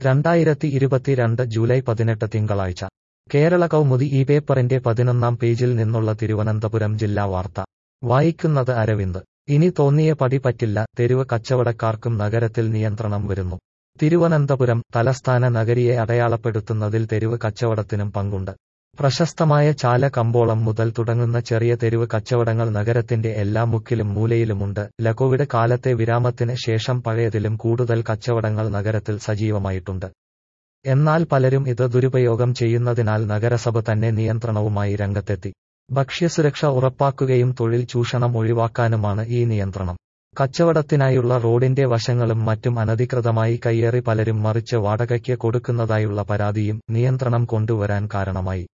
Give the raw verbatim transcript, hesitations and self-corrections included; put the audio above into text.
രണ്ടായിരത്തി ഇരുപത്തിരണ്ട് ജൂലൈ പതിനെട്ട് തിങ്കളാഴ്ച കേരള കൗമുദി ഈ പേപ്പറിന്റെ പതിനൊന്നാം പേജിൽ നിന്നുള്ള തിരുവനന്തപുരം ജില്ലാ വാർത്ത വായിക്കുന്നത് അരവിന്ദ്. ഇനി തോന്നിയ പടി പറ്റില്ല, തെരുവ് കച്ചവടക്കാർക്കും നഗരത്തിൽ നിയന്ത്രണം വരുന്നു. തിരുവനന്തപുരം തലസ്ഥാന നഗരിയെ അടയാളപ്പെടുത്തുന്നതിൽ തെരുവ് കച്ചവടത്തിനും പങ്കുണ്ട്. പ്രശസ്തമായ ചാല കമ്പോളം മുതൽ തുടങ്ങുന്ന ചെറിയ തെരുവ് കച്ചവടങ്ങൾ നഗരത്തിന്റെ എല്ലാ മുക്കിലും മൂലയിലുമുണ്ട്. ലകോവിഡ് കാലത്തെ വിരാമത്തിന് ശേഷം പഴയതിലും കൂടുതൽ കച്ചവടങ്ങൾ നഗരത്തിൽ സജീവമായിട്ടുണ്ട്. എന്നാൽ പലരും ഇത് ദുരുപയോഗം ചെയ്യുന്നതിനാൽ നഗരസഭ തന്നെ നിയന്ത്രണവുമായി രംഗത്തെത്തി. ഭക്ഷ്യസുരക്ഷ ഉറപ്പാക്കുകയും തൊഴിൽ ചൂഷണം ഒഴിവാക്കാനുമാണ് ഈ നിയന്ത്രണം. കച്ചവടത്തിനായുള്ള റോഡിന്റെ വശങ്ങളും മറ്റും അനധികൃതമായി കയ്യേറി പലരും മറിച്ച് വാടകയ്ക്ക് കൊടുക്കുന്നതായുള്ള പരാതിയും നിയന്ത്രണം കൊണ്ടുവരാൻ കാരണമായി.